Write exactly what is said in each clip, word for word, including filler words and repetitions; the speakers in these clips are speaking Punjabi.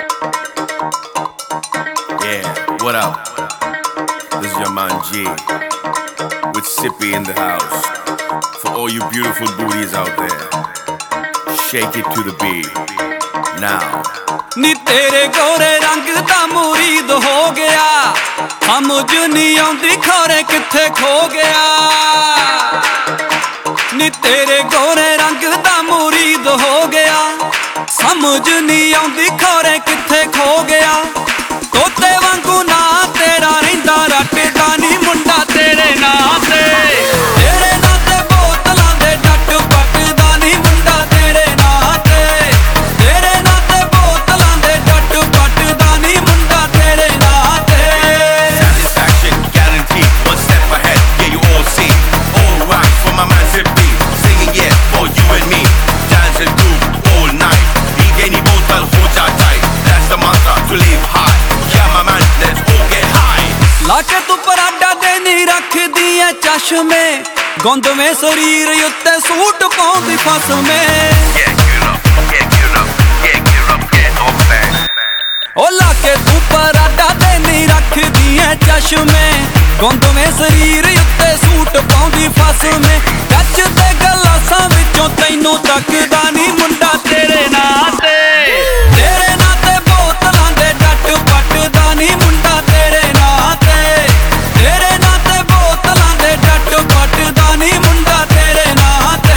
Yeah, what up? This is your man G with Sippy in the house. For all you beautiful booties out there, shake it to the beat. Now. ਨੀ ਤੇਰੇ ਗੋਰੇ ਰੰਗ ਦਾ ਮੁਰੀਦ ਹੋ ਗਿਆ, ਸਮਝ ਨਹੀਂ ਆਉਂਦੀ ਖੋਰੇ ਕਿੱਥੇ ਖੋ ਗਿਆ। ਨੀ ਤੇਰੇ ਗੋਰੇ ਰੰਗ ਦਾ ਮੁਰੀਦ ਹੋ ਗਿਆ, ਸਮਝ ਨਹੀਂ ਆਉਂਦੀ ਖੋਰੇ ਕਿੱਥੇ ਖੋ ਗਿਆ। ਤੋਤੇ ਵਾਂਗੂ ਨਾ ਤੇਰਾ ਰਹਿੰਦਾ ਰੱਟਦਾ ਨੀ ਮੁੰਡਾ ਤੇਰੇ ਨਾਂ ਤੇ, ਤੇਰੇ ਨਾਂ ਤੇ ਬੋਤਲਾਂ ਦੇ ਡੱਟ ਪੱਟਦਾ ਨੀ ਮੁੰਡਾ ਤੇਰੇ ਨਾਂ ਤੇ, ਤੇਰੇ ਨਾਂ ਤੇ ਬੋਤਲਾਂ ਦੇ ਡੱਟ ਪੱਟਦਾ ਨੀ ਮੁੰਡਾ ਤੇਰੇ ਨਾਂ ਤੇ। Satisfaction guaranteed, one step ahead, yeah you all see. All right for my man Zippy, singing yeah for you and me. Dance and do all night, eat any bottle, hold ya tight. That's the mantra to live high. Yeah my man, let's all get high. ਲਾਕੇ ਤੂੰ ਪਰਾਡਾ ਦੇ ਨੀ ਰੱਖਦੀ ਐ ਚਸ਼ਮੇ, ਗੁੰਦਵੇਂ ਸਰੀਰ ਉੱਤੇ ਸੂਟ ਪਾਉਂਦੀ ਫਸਮੇ। Yeah get up, yeah get up, yeah get up, get off that. ਓ ਲਾਕੇ ਤੂੰ ਪਰਾਡਾ ਦੇ ਨੀ ਰੱਖਦੀ ਐ ਚਸ਼ਮੇ, ਗੁੰਦਵੇਂ ਸਰੀਰ ਉੱਤੇ ਸੂਟ ਪਾਉਂਦੀ ਫਸਮੇ। ਕੱਚ ਦੇ ਗਲਾਸਾਂ ਵਿੱਚੋਂ ਤੈਨੂੰ ਤੱਕਦਾ ਨੀ ਮੁੰਡਾ ਤੇਰੇ ਨਾਂ ਤੇ, ਤੇਰੇ ਨਾਂ ਤੇ ਬੋਤਲਾਂ ਦੇ ਡੱਟ ਪੱਟਦਾ ਨੀ ਮੁੰਡਾ ਤੇਰੇ ਨਾਂ ਤੇ, ਤੇਰੇ ਨਾਂ ਤੇ ਬੋਤਲਾਂ ਦੇ ਡੱਟ ਪੱਟਦਾ ਨੀ ਮੁੰਡਾ ਤੇਰੇ ਨਾਂ ਤੇ।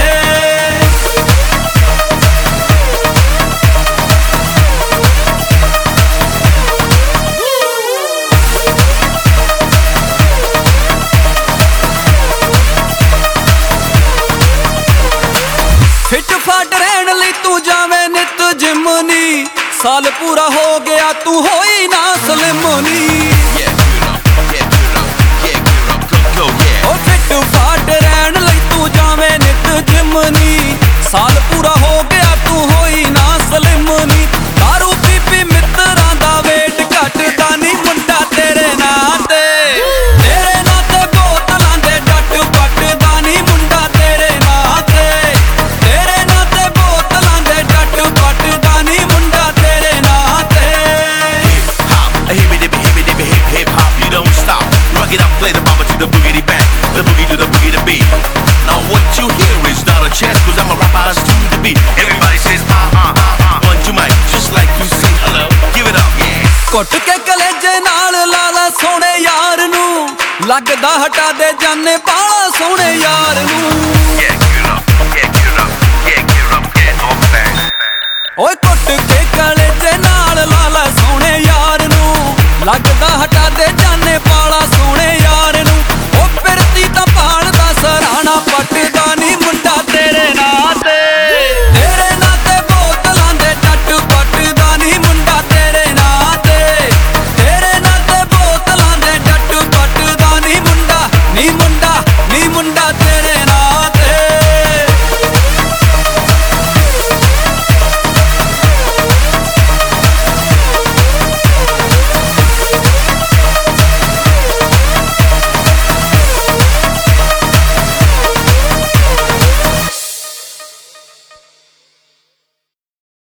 ਫਿੱਟ ਫਾਟ ਰਹਿਣ ਲਈ ਤੂੰ ਜਾਵੇਂ ਨਿਤ ਜਿਮ ਨੀ, ਸਾਲ ਪੂਰਾ ਹੋ ਗਿਆ ਤੂੰ ਹੋਈ ਨਾ ਸਲਿਮ ਨੀ। Yeah get up, yeah get up, yeah get up, go go yeah. ਓ ਫਿੱਟ ਫਾਟ ਰਹਿਣ ਲਈ ਤੂੰ ਜਾਵੇਂ ਨਿਤ ਜਿਮ ਨੀ, ਸਾਲ ਪੂਰਾ ਹੋ ਗਿਆ ਤੂੰ ਹੋਈ ਨਾ ਸਲਿਮ ਨੀ। ਦਾਰੂ ਪੀ ਪੀ ਮਿੱਤਰਾਂ ਦਾ ਵੇਟ ਘਟਦਾ ਨੀ ਮੁੰਡਾ ਤੇਰੇ ਨਾਂ ਤੇ, ਤੇਰੇ ਨਾਂ ਤੇ ਬੋਤਲਾਂ ਦੇ ਡੱਟ ਪੱਟਦਾ ਨੀ ਮੁੰਡਾ ਤੇਰੇ ਨਾਂ ਤੇ, ਤੇਰੇ ਨਾਂ ਤੇ ਬੋਤਲਾਂ ਦੇ ਡੱਟ ਪੱਟਦਾ ਨੀ ਮੁੰਡਾ ਤੇਰੇ ਨਾਂ ਤੇ। Hip hop, a hippie dippy hippie dippy hip hip hop, you don't stop. Rock it up, play the bumper to the boogity bang, the boogie to the boogie to beat. Now what you hear is not a chance, cause I'm a rapper, I to the beat. Everybody says uh uh uh uh, one two mic, just like you say hello, give it up, yeah. ਕੁੱਟ ਕੇ ਕਲੇਜੇ ਨਾਲ ਲਾਲਾ ਸੋਹਣੇ ਯਾਰ ਨੂੰ, ਲੱਗਦਾ ਹਟਾ ਦੇ ਜਾਨੇ ਬਾਲਾ ਸੋਹਣੇ ਯਾਰ ਨੂੰ। Yeah get up, yeah get up, yeah get up, get off that. ਓਏ ਕੁੱਟ